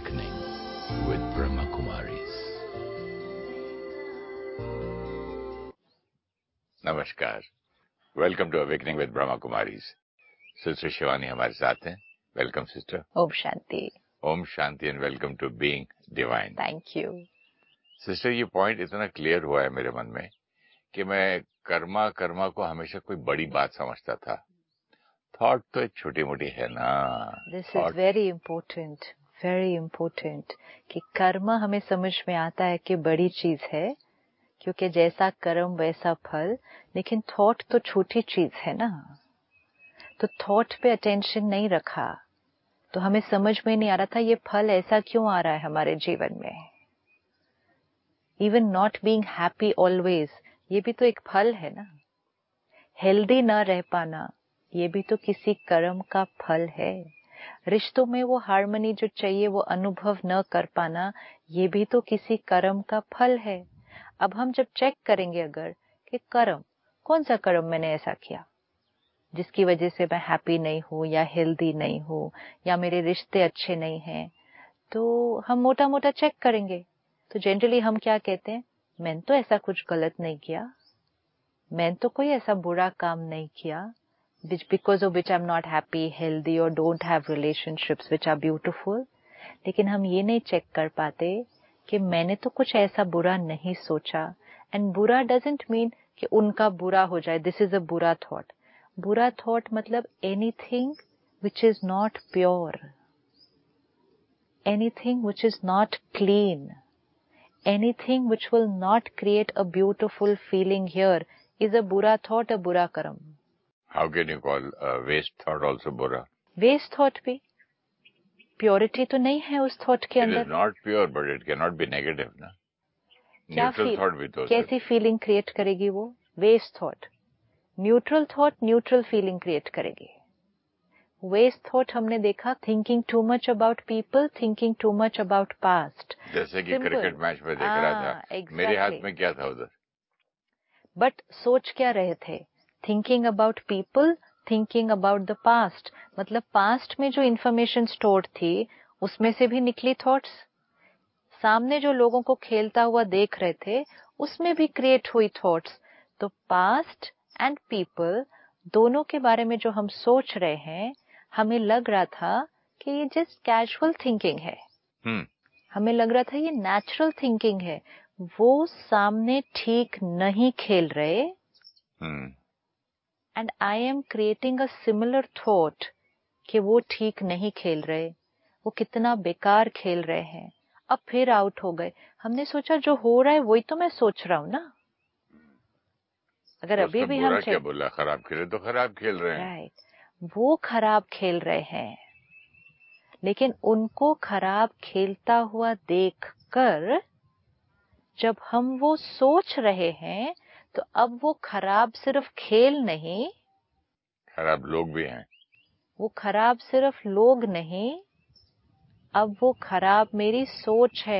Awakening with Brahma Kumaris. नमस्कार, welcome to awakening with Brahma Kumaris. Sister Shivani हमारे साथ हैं। Welcome sister. Om Shanti. Om Shanti and welcome to being divine. Thank you sister, ये point इतना clear हुआ है मेरे मन में कि मैं कर्मा को हमेशा कोई बड़ी बात समझता था। थॉट तो एक छोटी मोटी है ना। दिस इज वेरी इम्पोर्टेंट कि कर्म हमें समझ में आता है कि बड़ी चीज है, क्योंकि जैसा कर्म वैसा फल। लेकिन थॉट तो छोटी चीज है ना, तो थॉट पे अटेंशन नहीं रखा तो हमें समझ में नहीं आ रहा था ये फल ऐसा क्यों आ रहा है हमारे जीवन में। Even not being happy always, ये भी तो एक फल है ना। हेल्दी ना रह पाना, ये भी तो किसी कर्म का फल है। रिश्तों में वो हार्मनी जो चाहिए वो अनुभव न कर पाना, ये भी तो किसी कर्म का फल है। अब हम जब चेक करेंगे अगर कि कर्म, कौन सा कर्म मैंने ऐसा किया जिसकी वजह से मैं हैप्पी नहीं हूँ या हेल्दी नहीं हूँ या मेरे रिश्ते अच्छे नहीं हैं, तो हम मोटा मोटा चेक करेंगे। तो जनरली हम क्या कहते हैं, मैंने तो ऐसा कुछ गलत नहीं किया, मैंने तो कोई ऐसा बुरा काम नहीं किया because of which I'm not happy, healthy or don't have relationships which are beautiful। लेकिन हम ये नहीं चेक कर पाते कि मैंने तो कुछ ऐसा बुरा नहीं सोचा। एंड बुरा doesn't mean कि उनका बुरा हो जाए, this is a बुरा थॉट। बुरा थॉट मतलब anything which is not pure, anything which is not clean, anything which will not create a beautiful feeling here is a बुरा thought, a बुरा कर्म। How can you call waste thought also बुरा? Waste thought भी, purity तो नहीं है उस thought के अंदर। It is not pure, but it cannot be negative ना। क्या न्यूट्रल थॉट भी तो कैसी फीलिंग क्रिएट करेगी वो waste thought. Neutral thought neutral feeling create करेगी। वेस्ट थॉट हमने देखा, thinking too much about people, thinking too much about past. जैसे कि क्रिकेट मैच में देख रहा था, मेरे हाथ में क्या था उधर, बट सोच क्या रहे थे, thinking about people, thinking about the past. मतलब पास्ट में जो इंफॉर्मेशन स्टोर्ड थी उसमें से भी निकली थॉट्स, सामने जो लोगों को खेलता हुआ देख रहे थे उसमें भी क्रिएट हुई थॉट्स। तो पास्ट एंड पीपल दोनों के बारे में जो हम सोच रहे हैं, हमें लग रहा था कि ये जस्ट कैजुअल थिंकिंग है, हमें लग रहा था ये नेचुरल थिंकिंग है। वो सामने ठीक नहीं खेल रहे and I am creating a similar thought कि वो ठीक नहीं खेल रहे, वो कितना बेकार खेल रहे हैं। अब फिर आउट हो गए। हमने सोचा जो हो रहा है वही तो मैं सोच रहा हूँ ना। अगर तो अभी भी हम क्या बोला, खराब खेले तो खराब खेल रहे हैं। राइट, वो खराब खेल रहे हैं, लेकिन उनको खराब खेलता हुआ देखकर जब हम वो सोच रहे हैं तो अब वो खराब सिर्फ खेल नहीं, खराब लोग भी हैं। वो खराब सिर्फ लोग नहीं, अब वो खराब मेरी सोच है।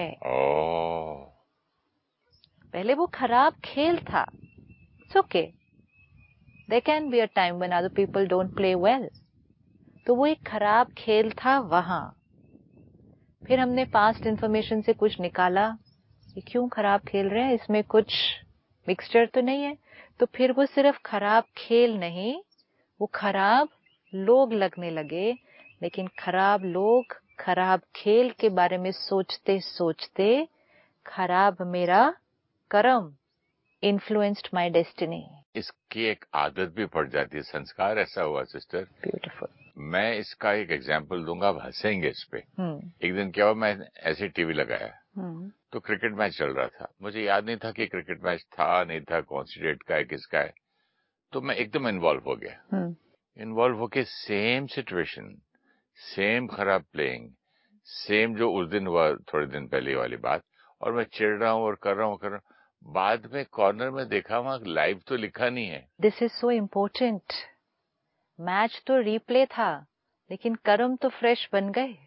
पहले वो खराब खेल था, it's okay, there can be a time when other people don't play well. तो वो एक खराब खेल था वहां। फिर हमने पास्ट इंफॉर्मेशन से कुछ निकाला, ये क्यों खराब खेल रहे हैं, इसमें कुछ मिक्सचर तो नहीं है। तो फिर वो सिर्फ खराब खेल नहीं, वो खराब लोग लगने लगे। लेकिन खराब लोग, खराब खेल के बारे में सोचते सोचते खराब मेरा कर्म इन्फ्लुएंस्ड माय डेस्टिनी। इसकी एक आदत भी पड़ जाती है, संस्कार ऐसा हुआ सिस्टर। ब्यूटीफुल। मैं इसका एक एग्जांपल दूंगा, आप हंसेंगे इस पे। एक दिन क्या हुआ, मैं ऐसे टीवी लगाया तो क्रिकेट मैच चल रहा था। मुझे याद नहीं था कि क्रिकेट मैच था नहीं था, कौन सी डेट का है, किसका है। तो मैं एकदम इन्वॉल्व हो गया। इन्वॉल्व होके सेम सिचुएशन, सेम खराब प्लेइंग, सेम जो उस दिन हुआ थोड़े दिन पहले वाली बात, और मैं चिढ़ रहा हूँ और कर रहा हूँ। बाद में कॉर्नर में देखा, वहां लाइव तो लिखा नहीं है। This is so important. Match तो रिप्ले था, लेकिन कर्म तो फ्रेश बन गए।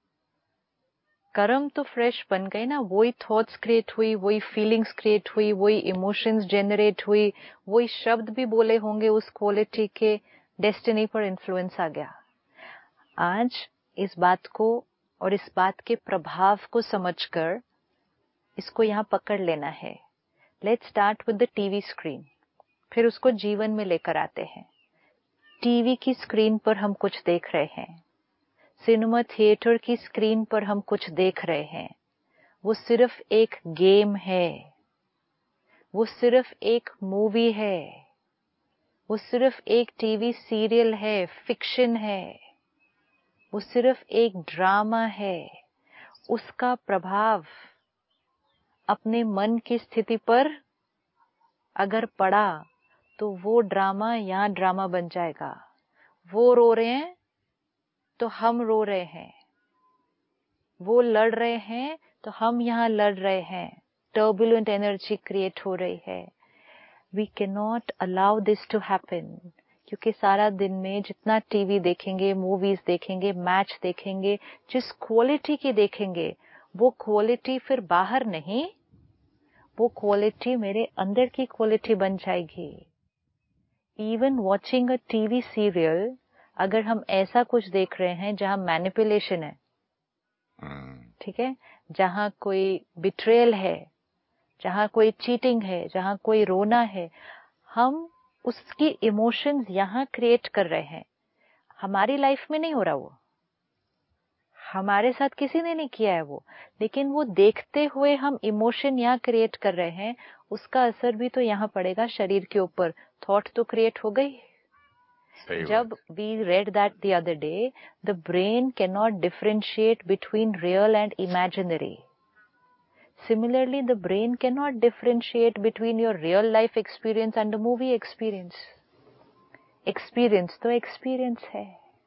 कर्म तो फ्रेश बन गए ना। वही थॉट्स क्रिएट हुई, वही फीलिंग्स क्रिएट हुई, वही इमोशंस जनरेट हुई, वही शब्द भी बोले होंगे उस क्वालिटी के। डेस्टिनी पर इन्फ्लुएंस आ गया। आज इस बात को और इस बात के प्रभाव को समझकर इसको यहाँ पकड़ लेना है. Let's start with the TV screen. फिर उसको जीवन में लेकर आते हैं. टीवी की स्क्रीन पर हम कुछ देख रहे हैं, सिनेमा थिएटर की स्क्रीन पर हम कुछ देख रहे हैं. वो सिर्फ एक गेम है, वो सिर्फ एक मूवी है, वो सिर्फ एक टीवी सीरियल है, फिक्शन है, वो सिर्फ एक ड्रामा है. उसका प्रभाव अपने मन की स्थिति पर अगर पड़ा तो वो ड्रामा यहाँ ड्रामा बन जाएगा. वो रो रहे हैं तो हम रो रहे हैं, वो लड़ रहे हैं तो हम यहाँ लड़ रहे हैं. टर्बुलेंट एनर्जी क्रिएट हो रही है. We can not allow this to happen. क्योंकि सारा दिन में जितना टीवी देखेंगे, मूवीज देखेंगे, मैच देखेंगे, जिस क्वालिटी की देखेंगे, वो क्वालिटी फिर बाहर नहीं, वो क्वालिटी मेरे अंदर की क्वालिटी बन जाएगी. Even watching a TV serial, अगर हम ऐसा कुछ देख रहे हैं जहां मैनिपुलेशन है, ठीक है, जहां कोई बिट्रेयल है, जहां कोई चीटिंग है, जहां कोई रोना है, हम उसकी इमोशंस यहाँ क्रिएट कर रहे हैं. हमारी लाइफ में नहीं हो रहा, वो हमारे साथ किसी ने नहीं किया है वो, लेकिन वो देखते हुए हम इमोशन यहाँ क्रिएट कर रहे हैं. उसका असर भी तो यहाँ पड़ेगा शरीर के ऊपर. थॉट तो क्रिएट हो गई. जब we read that the other day, the brain can not differentiate between real and imaginary. Similarly, the brain cannot differentiate between your real life experience and the movie experience. Experience तो experience है.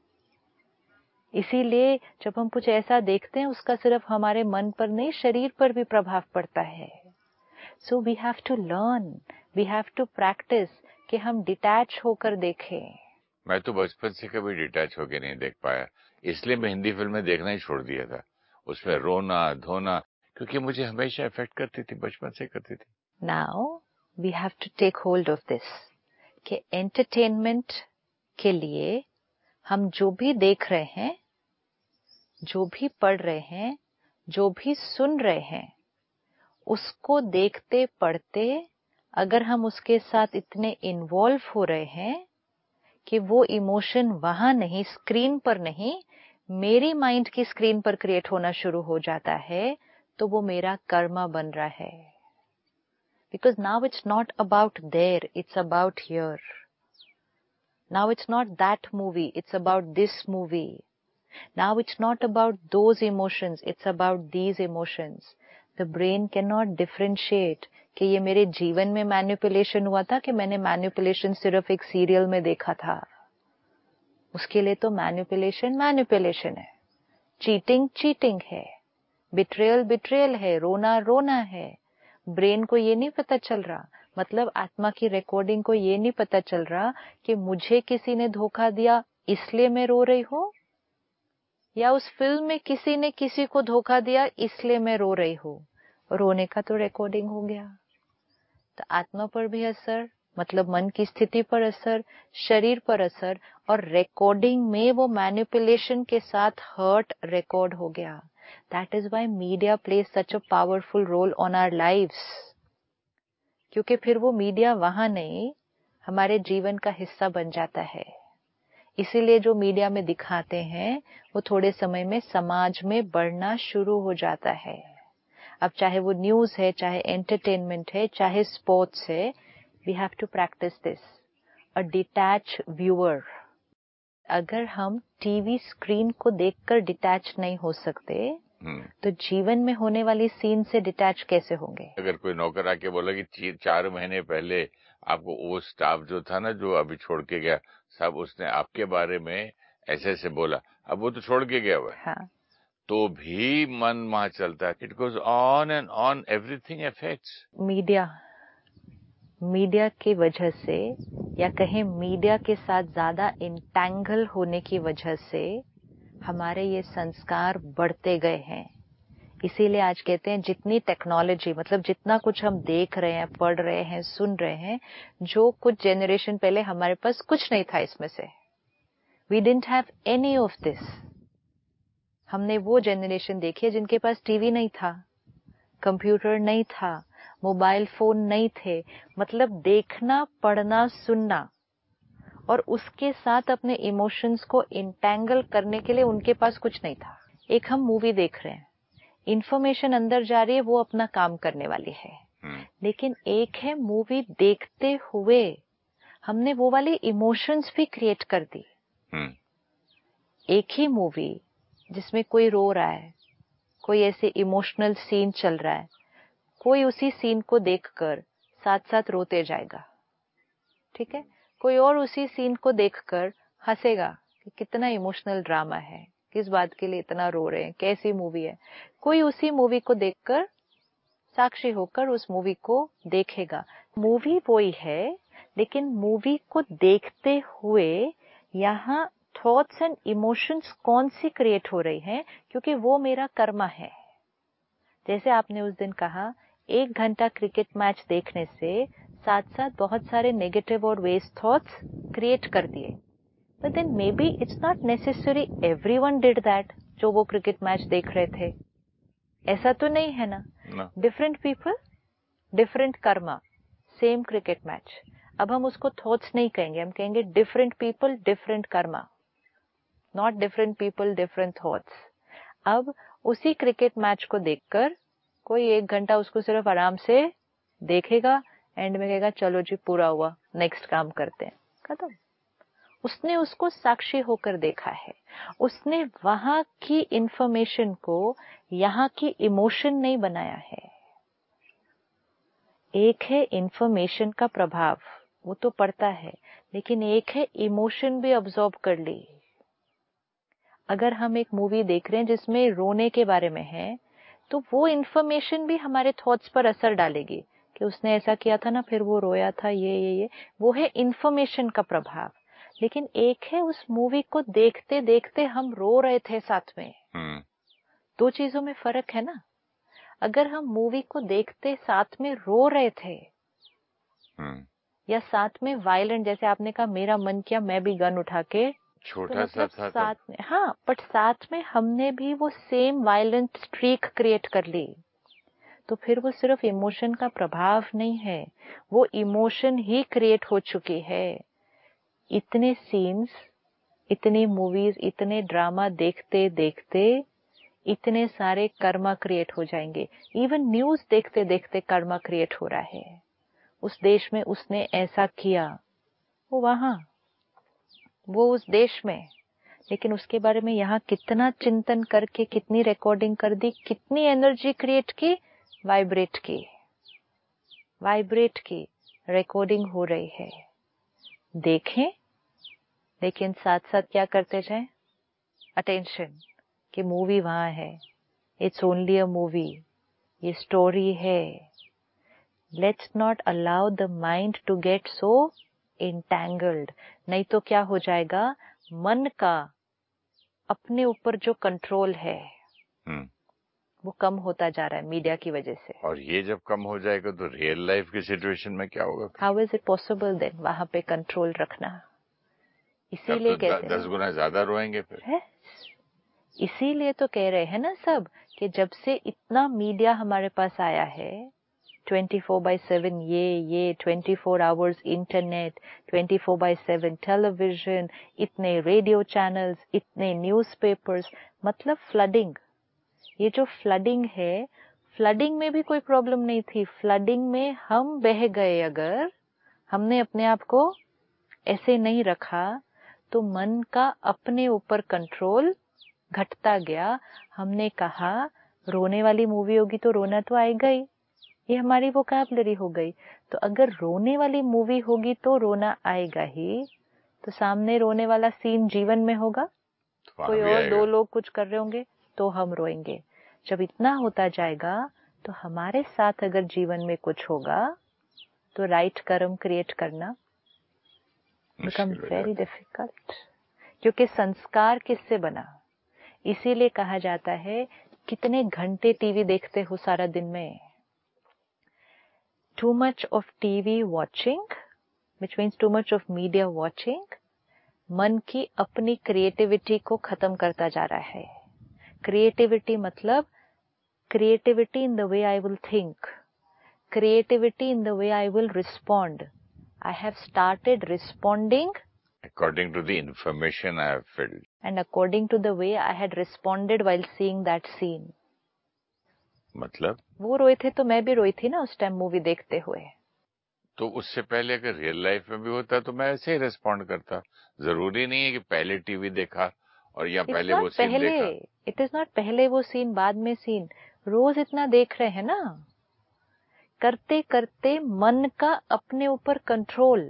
इसीलिए जब हम कुछ ऐसा देखते हैं, उसका सिर्फ हमारे मन पर नहीं, शरीर पर भी प्रभाव पड़ता है. So we have to learn, we have to practice कि हम डिटैच होकर देखें. मैं तो बचपन से कभी डिटैच होकर नहीं देख पाया, इसलिए मैं हिंदी फिल्में देखना ही छोड़ दिया था. उसमें रोना धोना, क्योंकि मुझे हमेशा इफेक्ट करती थी, बचपन से करती थी. Now we have to take hold of this कि एंटरटेनमेंट के लिए हम जो भी देख रहे हैं, जो भी पढ़ रहे हैं, जो भी सुन रहे हैं, उसको देखते पढ़ते अगर हम उसके साथ इतने इन्वॉल्व हो रहे हैं कि वो इमोशन वहां नहीं, स्क्रीन पर नहीं, मेरी माइंड की स्क्रीन पर क्रिएट होना शुरू हो जाता है, तो वो मेरा कर्मा बन रहा है. Because now it's not about there, it's about here. Now it's not that movie, it's about this movie. Now it's not about those emotions, it's about these emotions. The brain cannot differentiate कि ये मेरे जीवन में manipulation हुआ था कि मैंने manipulation सिर्फ एक सीरियल में देखा था. उसके लिए तो मैनिपुलेशन मैनिपुलेशन है, चीटिंग चीटिंग है, बिट्रेयल बिट्रेयल है, रोना रोना है. ब्रेन को ये नहीं पता चल रहा, मतलब आत्मा की रिकॉर्डिंग को ये नहीं पता चल रहा कि मुझे किसी ने धोखा दिया इसलिए मैं रो रही हूँ, या उस फिल्म में किसी ने किसी को धोखा दिया इसलिए मैं रो रही हूँ. रोने का तो रिकॉर्डिंग हो गया. तो आत्मा पर भी असर, मतलब मन की स्थिति पर असर, शरीर पर असर, और रिकॉर्डिंग में वो मैनिपुलेशन के साथ हर्ट रिकॉर्ड हो गया. That is why media plays such a powerful role on our lives. क्योंकि फिर वो मीडिया वहां नहीं, हमारे जीवन का हिस्सा बन जाता है. इसीलिए जो मीडिया में दिखाते हैं वो थोड़े समय में समाज में बढ़ना शुरू हो जाता है. अब चाहे वो न्यूज है, चाहे एंटरटेनमेंट है, चाहे स्पोर्ट्स है, we have to practise this, a detach viewer. अगर हम टीवी स्क्रीन को देखकर डिटैच नहीं हो सकते, तो जीवन में होने वाली सीन से डिटैच कैसे होंगे? अगर कोई नौकर आके बोला कि 4 महीने पहले आपको वो स्टाफ जो था ना, जो अभी छोड़ के गया, सब उसने आपके बारे में ऐसे ऐसे बोला, अब वो तो छोड़ के गया हुआ है. हाँ. तो भी मन वहां चलता है. It goes on and on, everything affects. Media की वजह से, या कहें मीडिया के साथ ज्यादा इंटैंगल होने की वजह से हमारे ये संस्कार बढ़ते गए हैं. इसीलिए आज कहते हैं जितनी टेक्नोलॉजी, मतलब जितना कुछ हम देख रहे हैं, पढ़ रहे हैं, सुन रहे हैं, जो कुछ जनरेशन पहले हमारे पास कुछ नहीं था इसमें से. We didn't have any of this. हमने वो जनरेशन देखी है जिनके पास टीवी नहीं था, कंप्यूटर नहीं था, मोबाइल फोन नहीं थे, मतलब देखना, पढ़ना, सुनना और उसके साथ अपने इमोशंस को इंटैंगल करने के लिए उनके पास कुछ नहीं था। एक हम मूवी देख रहे हैं, इंफॉर्मेशन अंदर जा रही है, वो अपना काम करने वाली है, लेकिन एक है मूवी देखते हुए हमने वो वाले इमोशंस भी क्रिएट कर दी। एक ही मूवी जिसमें कोई रो रहा है, कोई ऐसे इमोशनल सीन चल रहा है, कोई उसी सीन को देखकर साथ साथ रोते जाएगा, ठीक है, कोई और उसी सीन को देखकर हंसेगा कि कितना इमोशनल ड्रामा है, किस बात के लिए इतना रो रहे हैं, कैसी मूवी है। कोई उसी मूवी को देखकर साक्षी होकर उस मूवी को देखेगा। मूवी वही है, लेकिन मूवी को देखते हुए यहाँ थॉट्स एंड इमोशंस कौन सी क्रिएट हो रही हैं, क्योंकि वो मेरा कर्मा है। जैसे आपने उस दिन कहा 1 घंटा क्रिकेट मैच देखने से साथ साथ बहुत सारे नेगेटिव और वेस्ट थॉट्स क्रिएट कर दिए, but then may be it's not necessary everyone did that. जो वो क्रिकेट मैच देख रहे थे, ऐसा तो नहीं है ना। Different people, different karma, same cricket match. अब हम उसको थॉट्स नहीं कहेंगे, हम कहेंगे different people, different karma, not different people, different thoughts. अब उसी क्रिकेट मैच को देखकर कोई 1 घंटा उसको सिर्फ आराम से देखेगा, एंड में कहेगा चलो जी पूरा हुआ, नेक्स्ट काम करते हैं, खत्म। उसने उसको साक्षी होकर देखा है, उसने वहां की इंफॉर्मेशन को यहाँ की इमोशन नहीं बनाया है। एक है इंफॉर्मेशन का प्रभाव, वो तो पड़ता है, लेकिन एक है इमोशन भी ऑब्जॉर्ब कर ली। अगर हम एक मूवी देख रहे हैं जिसमें रोने के बारे में है, तो वो इंफॉर्मेशन भी हमारे थॉट्स पर असर डालेगी कि उसने ऐसा किया था ना, फिर वो रोया था, ये वो है इंफॉर्मेशन का प्रभाव। लेकिन एक है उस मूवी को देखते देखते हम रो रहे थे साथ में। दो चीजों में फर्क है ना। अगर हम मूवी को देखते साथ में रो रहे थे या साथ में वायलेंट, जैसे आपने कहा मेरा मन किया मैं भी गन उठा के, छोटा तो मतलब सा साथ में, हाँ, बट साथ में हमने भी वो सेम वायलेंट स्ट्रीक क्रिएट कर ली, तो फिर वो सिर्फ इमोशन का प्रभाव नहीं है, वो इमोशन ही क्रिएट हो चुकी है। इतने सीन्स, इतनी मूवीज, इतने ड्रामा देखते देखते इतने सारे कर्मा क्रिएट हो जाएंगे। इवन न्यूज देखते देखते कर्मा क्रिएट हो रहा है। उस देश में उसने ऐसा किया, वो वहां, वो उस देश में, लेकिन उसके बारे में यहाँ कितना चिंतन करके, कितनी रिकॉर्डिंग कर दी, कितनी एनर्जी क्रिएट की, वाइब्रेट की रिकॉर्डिंग हो रही है। देखें, लेकिन साथ साथ क्या करते जाएं, अटेंशन कि मूवी वहां है, इट्स ओनली अ मूवी, ये स्टोरी है। Let's not allow the mind to get so entangled, नहीं तो क्या हो जाएगा, मन का अपने ऊपर जो कंट्रोल है वो कम होता जा रहा है मीडिया की वजह से। और ये जब कम हो जाएगा तो रियल लाइफ की सिचुएशन में क्या होगा? How is it possible then वहां पे कंट्रोल रखना? इसीलिए तो 10 गुना ज्यादा रोएंगे फिर। इसीलिए तो कह रहे हैं ना सब कि जब से इतना मीडिया हमारे पास आया है, 24/7 ये 24 आवर्स इंटरनेट, 24/7 टेलीविजन, इतने रेडियो चैनल्स, इतने न्यूज़पेपर्स, मतलब फ्लडिंग। ये जो फ्लडिंग है, फ्लडिंग में भी कोई प्रॉब्लम नहीं थी। फ्लडिंग में हम बह गए, अगर हमने अपने आप को ऐसे नहीं रखा तो मन का अपने ऊपर कंट्रोल घटता गया। हमने कहा रोने वाली मूवी होगी तो रोना तो आएगा ही, ये हमारी वोकैबुलरी हो गई। तो अगर रोने वाली मूवी होगी तो रोना आएगा ही, तो सामने रोने वाला सीन जीवन में होगा, कोई और 2 लोग कुछ कर रहे होंगे तो हम रोएंगे। जब इतना होता जाएगा तो हमारे साथ अगर जीवन में कुछ होगा तो राइट कर्म क्रिएट करना बिकम वेरी डिफिकल्ट, क्योंकि संस्कार किससे बना। इसीलिए कहा जाता है कितने घंटे टीवी देखते हो सारा दिन में। Too much of TV watching, which means too much of media watching, मन की अपनी क्रिएटिविटी को खत्म करता जा रहा है। क्रिएटिविटी मतलब creativity in the way I will think, creativity in the way I will respond. I have started responding according to the information I have filled and according to the way I had responded while seeing that scene. मतलब वो रोए थे तो मैं भी रोई थी ना उस टाइम मूवी देखते हुए. तो उससे पहले अगर रियल लाइफ में भी होता तो मैं ऐसे ही रिस्पॉन्ड करता. जरूरी नहीं है कि पहले टीवी देखा और या पहले वो सीन देखा. इट इज नॉट पहले वो सीन बाद में सीन. रोज इतना देख रहे हैं ना, करते करते मन का अपने ऊपर कंट्रोल.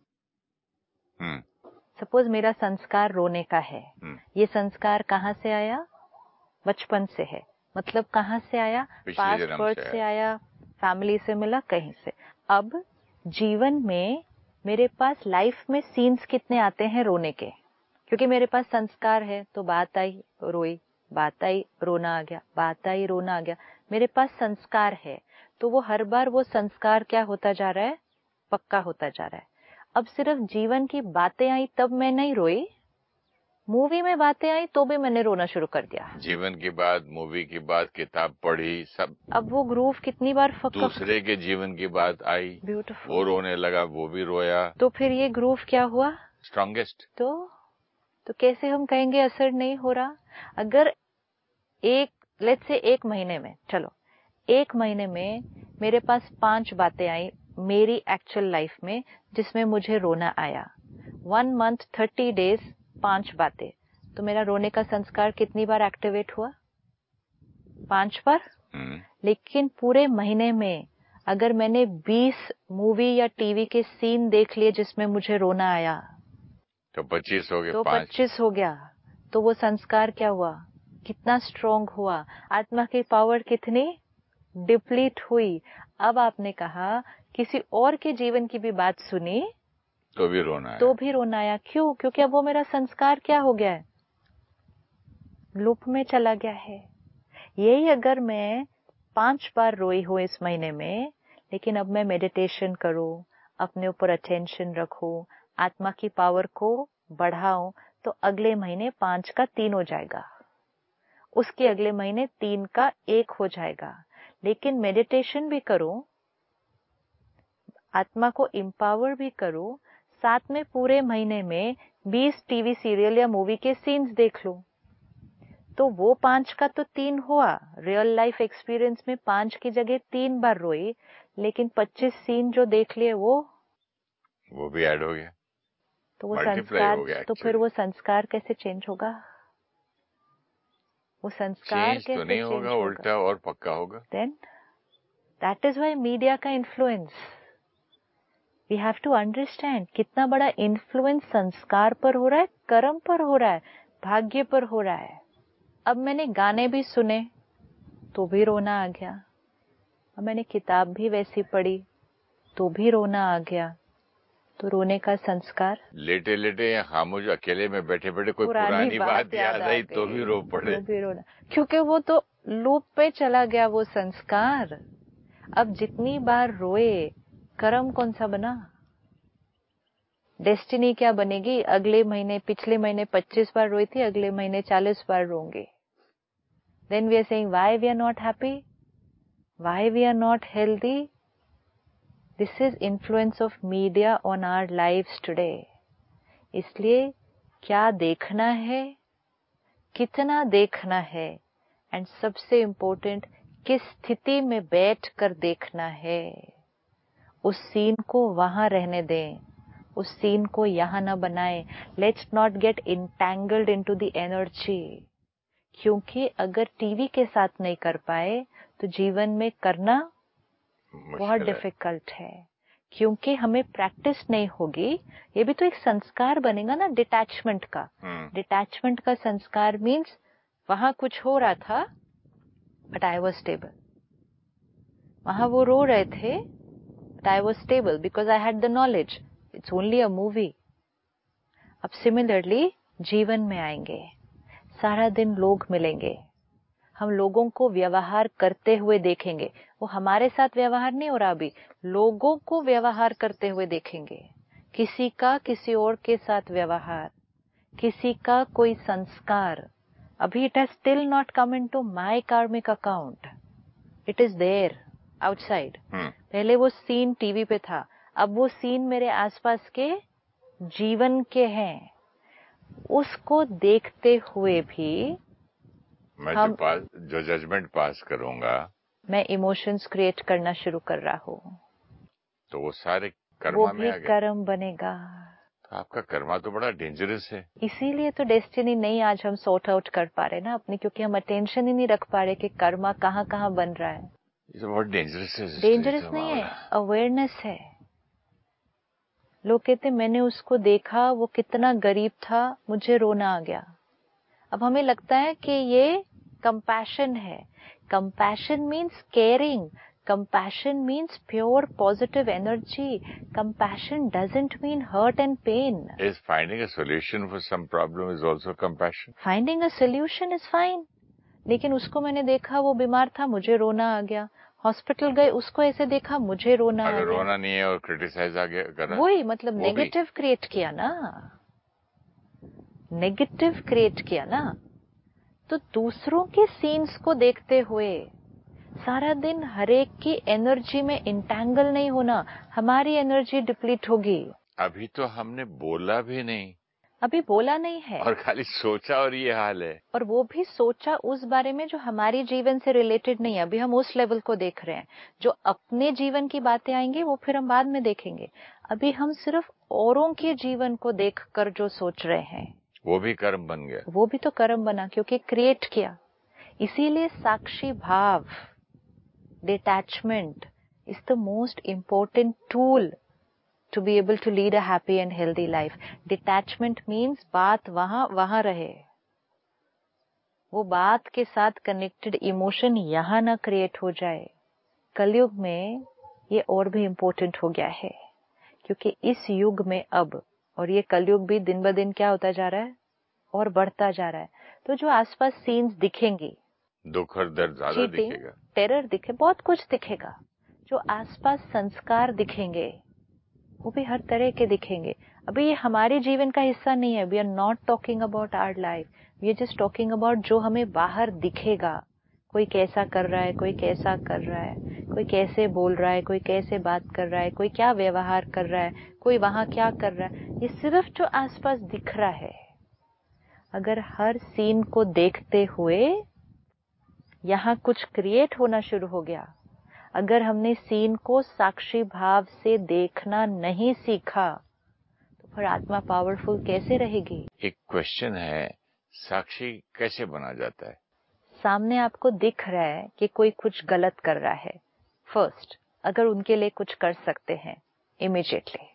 सपोज मेरा संस्कार रोने का है. ये संस्कार कहाँ से आया? बचपन से है. मतलब कहाँ से आया? पास्ट बर्थ से आया, फैमिली से मिला, कहीं से. अब जीवन में मेरे पास लाइफ में सीन्स कितने आते हैं रोने के, क्योंकि मेरे पास संस्कार है. तो बात आई रोई, बात आई रोना आ गया, बात आई रोना आ गया. मेरे पास संस्कार है तो वो हर बार वो संस्कार क्या होता जा रहा है? पक्का होता जा रहा है. अब सिर्फ जीवन की बातें आई तब मैं नहीं रोई, मूवी में बातें आई तो भी मैंने रोना शुरू कर दिया. जीवन की बात, मूवी की बात, किताब पढ़ी, सब. अब वो ग्रूव कितनी बार दूसरे के जीवन की बात आई, ब्यूटीफुल, वो रोने लगा, वो भी रोया. तो फिर ये ग्रूव क्या हुआ? स्ट्रॉन्गेस्ट. तो कैसे हम कहेंगे असर नहीं हो रहा? अगर लेट्स से एक महीने में, चलो एक महीने में मेरे पास 5 बातें आई मेरी एक्चुअल लाइफ में जिसमें मुझे रोना आया. 1 मंथ 30 डेज 5 बातें, तो मेरा रोने का संस्कार कितनी बार एक्टिवेट हुआ? 5 बार. लेकिन पूरे महीने में अगर मैंने 20 मूवी या टीवी के सीन देख लिए जिसमें मुझे रोना आया तो 25 हो गए. तो 25 हो गया. तो वो संस्कार क्या हुआ? कितना स्ट्रॉन्ग हुआ? आत्मा की पावर कितनी डिप्लीट हुई? अब आपने कहा किसी और के जीवन की भी बात सुनी तो भी रोना आया. क्यों? क्योंकि अब वो मेरा संस्कार क्या हो गया है? लूप में चला गया है. यही अगर मैं 5 बार रोई हूं इस महीने में, लेकिन अब मैं मेडिटेशन करूं, अपने ऊपर अटेंशन रखूं, आत्मा की पावर को बढ़ाऊं, तो अगले महीने 5 का 3 हो जाएगा, उसके अगले महीने 3 का 1 हो जाएगा. लेकिन मेडिटेशन भी करूं, आत्मा को एम्पावर भी करूं, साथ में पूरे महीने में 20 टीवी सीरियल या मूवी के सीन्स देख लूं, तो वो 5 का तो 3 हुआ. रियल लाइफ एक्सपीरियंस में 5 की जगह 3 बार रोई, लेकिन 25 सीन जो देख लिए वो भी ऐड हो गया. तो वो संस्कार हो गया. तो फिर वो संस्कार कैसे चेंज होगा? वो संस्कार कैसे तो नहीं होगा, उल्टा और पक्का होगा. Then that is why media का influence, we have to understand कितना बड़ा इन्फ्लुएंस संस्कार पर हो रहा है, कर्म पर हो रहा है, भाग्य पर हो रहा है. अब मैंने गाने भी सुने तो भी रोना आ गया. अब मैंने किताब भी वैसी पढ़ी तो भी रोना आ गया. तो रोने का संस्कार. लेटे लेटे या खामोश अकेले में बैठे बैठे कोई पुरानी बात याद आई तो भी रो पड़े. तो भी रोना, क्योंकि वो तो लूप पे चला गया वो संस्कार. अब जितनी बार रोए, कर्म कौन सा बना? डेस्टिनी क्या बनेगी? अगले महीने, पिछले महीने 25 बार रोई थी, अगले महीने 40 बार रोंगे. Then we are saying why we are not happy, why we are not healthy. This is influence of media on our lives today. इसलिए क्या देखना है, कितना देखना है, एंड सबसे इम्पोर्टेंट किस स्थिति में बैठ कर देखना है. उस सीन को वहां रहने दें, उस सीन को यहां ना बनाएं. Let's not get entangled into the energy. क्योंकि अगर टीवी के साथ नहीं कर पाए तो जीवन में करना बहुत डिफिकल्ट है. क्योंकि हमें प्रैक्टिस नहीं होगी. ये भी तो एक संस्कार बनेगा ना डिटैचमेंट का. डिटैचमेंट का संस्कार मीन्स वहां कुछ हो रहा था बट आई वॉज स्टेबल. वहां वो रो रहे थे but I was stable because I had the knowledge it's only a movie. अब सिमिलरली जीवन में आएंगे, सारा दिन लोग मिलेंगे, हम लोगों को व्यवहार करते हुए देखेंगे. वो हमारे साथ व्यवहार नहीं हो रहा, अभी लोगों को व्यवहार करते हुए देखेंगे. किसी का किसी और के साथ व्यवहार, किसी का कोई संस्कार, अभी it has still not come into my karmic account, it is there outside. पहले वो सीन टीवी पे था, अब वो सीन मेरे आसपास के जीवन के हैं। उसको देखते हुए भी मैं जो जजमेंट पास करूंगा, मैं इमोशंस क्रिएट करना शुरू कर रहा हूँ, तो वो सारे कर्मा वो में भी आ गए। कर्म बनेगा। तो आपका कर्मा तो बड़ा डेंजरस है। इसीलिए तो डेस्टिनी नहीं आज हम सॉर्ट आउट कर पा रहे ना अपनी, क्योंकि हम अटेंशन ही नहीं रख पा रहे कि कर्मा कहाँ कहाँ बन रहा है। ये तो बहुत डेंजरस है। डेंजरस नहीं है, अवेयरनेस है। लोग कहते मैंने उसको देखा, वो कितना गरीब था, मुझे रोना आ गया। अब हमें लगता है कि ये कंपैशन है। Compassion means caring, compassion means pure positive energy. Compassion doesn't mean hurt and pain. Is finding a solution for some problem is also compassion? Finding a solution is fine. लेकिन उसको मैंने देखा, वो बीमार था, मुझे रोना आ गया। हॉस्पिटल गए, उसको ऐसे देखा, मुझे रोना आ गया। अगर रोना नहीं है और क्रिटिसाइज आ गया, वही मतलब नेगेटिव क्रिएट किया ना, नेगेटिव क्रिएट किया ना। तो दूसरों के सीन्स को देखते हुए सारा दिन हरेक की एनर्जी में इंटैंगल नहीं होना, हमारी एनर्जी डिप्लीट होगी। अभी तो हमने बोला भी नहीं, अभी बोला नहीं है और खाली सोचा, और ये हाल है। और वो भी सोचा उस बारे में जो हमारी जीवन से रिलेटेड नहीं है। अभी हम उस लेवल को देख रहे हैं, जो अपने जीवन की बातें आएंगी वो फिर हम बाद में देखेंगे। अभी हम सिर्फ औरों के जीवन को देखकर जो सोच रहे हैं, वो भी कर्म बन गया। वो भी तो कर्म बना, क्योंकि क्रिएट किया। इसीलिए साक्षी भाव, detachment is the most important tool to be able to lead a happy and healthy life. Detachment means बात वहां रहे, वो बात के साथ कनेक्टेड इमोशन यहां ना क्रिएट हो जाए। कलयुग में ये और भी इम्पोर्टेंट हो गया है, क्योंकि इस युग में अब, और ये कलयुग भी दिन ब दिन क्या होता जा रहा है और बढ़ता जा रहा है। तो जो आसपास सीन्स दिखेंगी, दुख और दर्द ज्यादा दिखेगा, टेरर दिखे, बहुत कुछ दिखेगा। जो आसपास संस्कार दिखेंगे वो भी हर तरह के दिखेंगे। अभी ये हमारे जीवन का हिस्सा नहीं है। We are not talking about our life, we are just talking about जो हमें बाहर दिखेगा। कोई कैसा कर रहा है, कोई कैसा कर रहा है, कोई कैसे बोल रहा है, कोई कैसे बात कर रहा है, कोई क्या व्यवहार कर रहा है, कोई वहां क्या कर रहा है। ये सिर्फ जो आसपास दिख रहा है। अगर हर सीन को देखते हुए यहाँ कुछ क्रिएट होना शुरू हो गया, अगर हमने सीन को साक्षी भाव से देखना नहीं सीखा, तो फिर आत्मा पावरफुल कैसे रहेगी? एक क्वेश्चन है, साक्षी कैसे बना जाता है? सामने आपको दिख रहा है कि कोई कुछ गलत कर रहा है। फर्स्ट, अगर उनके लिए कुछ कर सकते हैं इमीडिएटली,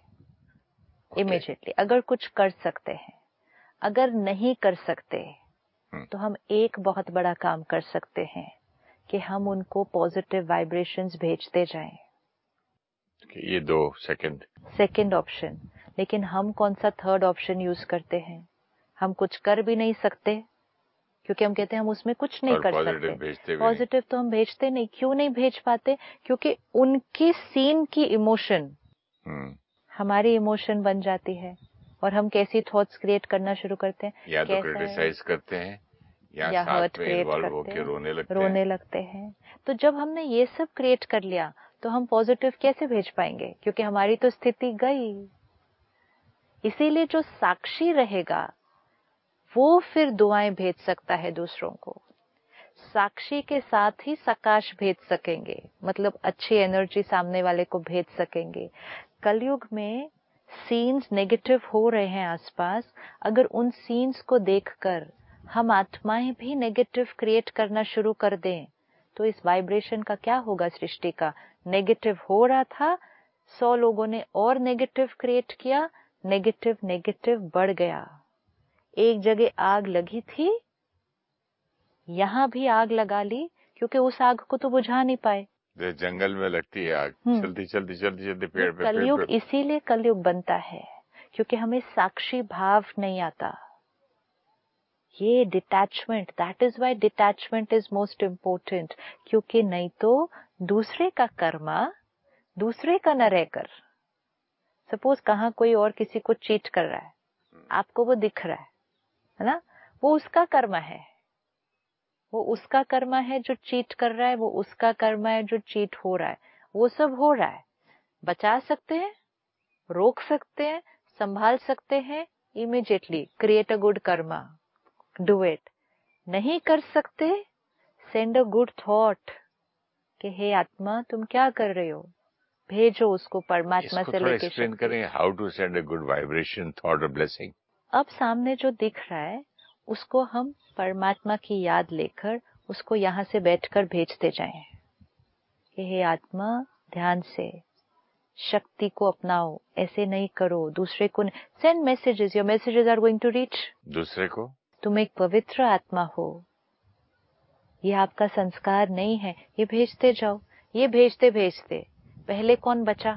अगर कुछ कर सकते हैं। अगर नहीं कर सकते तो हम एक बहुत बड़ा काम कर सकते हैं कि हम उनको पॉजिटिव वाइब्रेशंस भेजते जाएं। ये दो सेकंड ऑप्शन। लेकिन हम कौन सा थर्ड ऑप्शन यूज करते हैं? हम कुछ कर भी नहीं सकते, क्योंकि हम कहते हैं हम उसमें कुछ नहीं कर सकते। पॉजिटिव तो हम भेजते नहीं। क्यों नहीं भेज पाते? क्योंकि उनकी सीन की इमोशन हमारी इमोशन बन जाती है, और हम कैसी थॉट्स क्रिएट करना शुरू करते हैं, या तो क्रिटिसाइज करते हैं या हर्ट क्रिएट करते हैं, रोने लगते हैं। तो जब हमने ये सब क्रिएट कर लिया तो हम पॉजिटिव कैसे भेज पाएंगे? क्योंकि हमारी तो स्थिति गई। इसीलिए जो साक्षी रहेगा वो फिर दुआएं भेज सकता है दूसरों को। साक्षी के साथ ही सकाश भेज सकेंगे, मतलब अच्छी एनर्जी सामने वाले को भेज सकेंगे। कलयुग में सीन्स नेगेटिव हो रहे हैं आसपास, अगर उन सीन्स को देखकर हम आत्माएं भी नेगेटिव क्रिएट करना शुरू कर दें, तो इस वाइब्रेशन का क्या होगा? सृष्टि का नेगेटिव हो रहा था, 100 लोगों ने और नेगेटिव क्रिएट किया, नेगेटिव बढ़ गया। एक जगह आग लगी थी, यहाँ भी आग लगा ली, क्योंकि उस आग को तो बुझा नहीं पाए। जंगल में लगती है आग, चलती पेड़ पे। कलयुग इसीलिए कलयुग बनता है, क्योंकि हमें साक्षी भाव नहीं आता। ये detachment, that is why detachment is most important. क्योंकि नहीं तो दूसरे का कर्मा दूसरे का न रहकर, सपोज कहाँ कोई और किसी को चीट कर रहा है, आपको वो दिख रहा है ना, वो उसका कर्मा है। वो उसका कर्मा है जो चीट कर रहा है, वो उसका कर्मा है जो चीट हो रहा है, वो सब हो रहा है। बचा सकते हैं, रोक सकते हैं, संभाल सकते हैं, immediately create a good karma, do it. नहीं कर सकते, सेंड अ गुड थॉट कि हे आत्मा तुम क्या कर रहे हो, भेजो उसको परमात्मा से लेके। एक्सप्लेन करें how to send a good vibration, thought और ब्लेसिंग। अब सामने जो दिख रहा है उसको हम परमात्मा की याद लेकर उसको यहाँ से बैठकर भेजते जाएं कि हे आत्मा ध्यान से शक्ति को अपनाओ, ऐसे नहीं करो, दूसरे को send messages, your messages are going to reach दूसरे को। तुम एक पवित्र आत्मा हो, ये आपका संस्कार नहीं है, ये भेजते जाओ। ये भेजते भेजते पहले कौन बचा?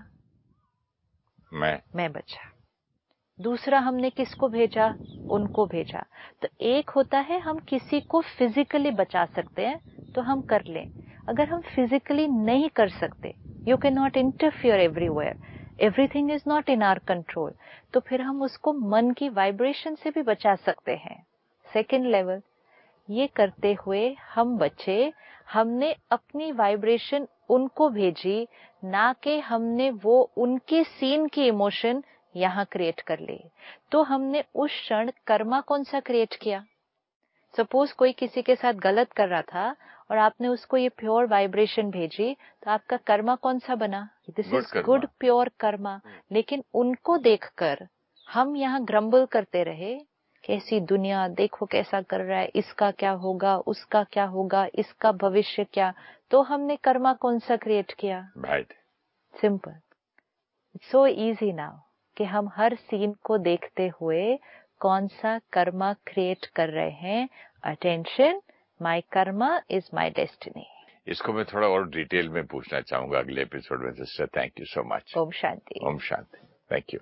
मैं बचा। दूसरा हमने किसको भेजा? उनको भेजा। तो एक होता है हम किसी को फिजिकली बचा सकते हैं तो हम कर लें। अगर हम फिजिकली नहीं कर सकते, you can not interfere everywhere, everything is not in our control, तो फिर हम उसको मन की वाइब्रेशन से भी बचा सकते हैं। सेकेंड लेवल, ये करते हुए हम बचे, हमने अपनी वाइब्रेशन उनको भेजी, ना कि हमने वो उनके सीन की इमोशन यहाँ क्रिएट कर ली। तो हमने उस क्षण कर्मा कौन सा क्रिएट किया? सपोज कोई किसी के साथ गलत कर रहा था और आपने उसको ये प्योर वाइब्रेशन भेजी, तो आपका कर्मा कौन सा बना? This is good pure karma. लेकिन उनको देखकर हम यहाँ ग्रम्बल करते रहे, कैसी दुनिया, देखो कैसा कर रहा है, इसका क्या होगा, उसका क्या होगा, इसका भविष्य क्या। तो हमने कर्मा कौन सा क्रिएट किया? Simple, it's so easy now कि हम हर सीन को देखते हुए कौन सा कर्मा क्रिएट कर रहे हैं। Attention, my karma is my destiny. इसको मैं थोड़ा और डिटेल में पूछना चाहूंगा अगले एपिसोड में। Sister thank you so much. Om Shanti. Om Shanti. Thank you.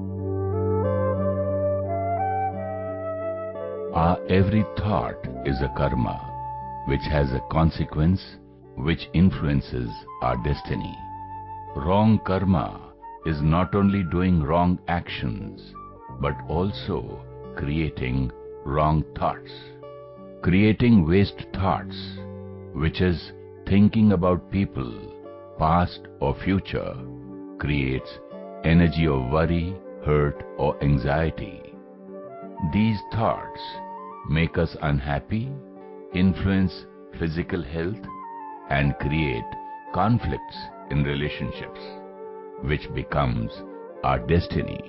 Our every thought is a karma, which has a consequence, which influences our destiny. Wrong karma is not only doing wrong actions, but also creating wrong thoughts. Creating waste thoughts, which is thinking about people, past or future, creates energy of worry, hurt or anxiety. These thoughts make us unhappy, influence physical health, and create conflicts in relationships, which becomes our destiny.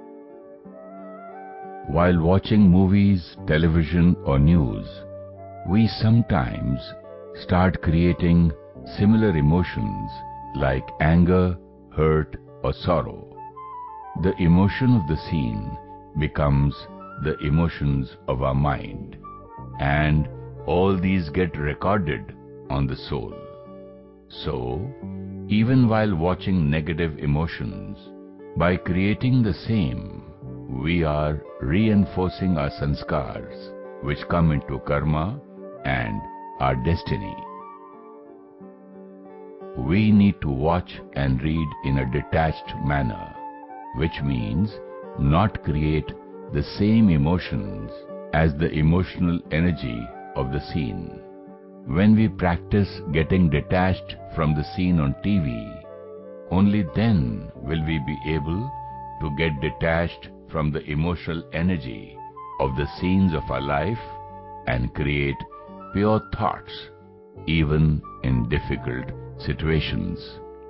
While watching movies, television, or news, we sometimes start creating similar emotions like anger, hurt, or sorrow. The emotion of the scene becomes the emotions of our mind, and all these get recorded on the soul. So, even while watching negative emotions, by creating the same, we are reinforcing our sanskars, which come into karma and our destiny. We need to watch and read in a detached manner, which means not create the same emotions as the emotional energy of the scene. When we practice getting detached from the scene on TV, only then will we be able to get detached from the emotional energy of the scenes of our life and create pure thoughts even in difficult situations.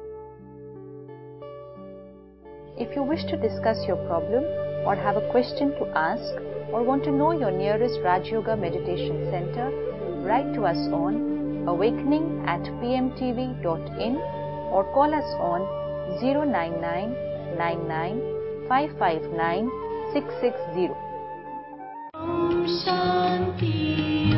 If you wish to discuss your problem or have a question to ask or want to know your nearest Raj Yoga Meditation Center, write to us on awakening@pmtv.in or call us on 09999 559 660. Om Shanti.